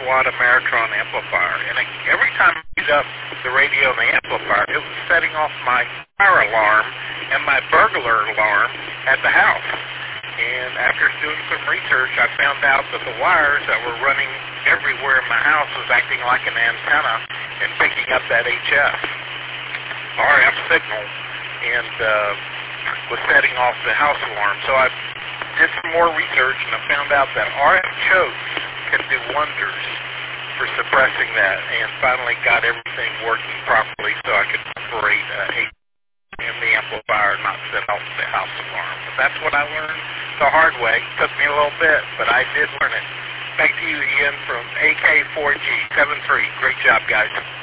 watt Ameritron amplifier, and every time I beat up the radio and the amplifier, it was setting off my fire alarm and my burglar alarm at the house. And after doing some research, I found out that the wires that were running everywhere in my house was acting like an antenna and picking up that RF signal and was setting off the house alarm. So I did some more research and I found out that RF chokes can do wonders for suppressing that, and finally got everything working properly so I could operate in the amplifier and not set off the house alarm. But that's what I learned the hard way. It took me a little bit, but I did learn it. Back to you, Ian, from AK4G73. Great job, guys.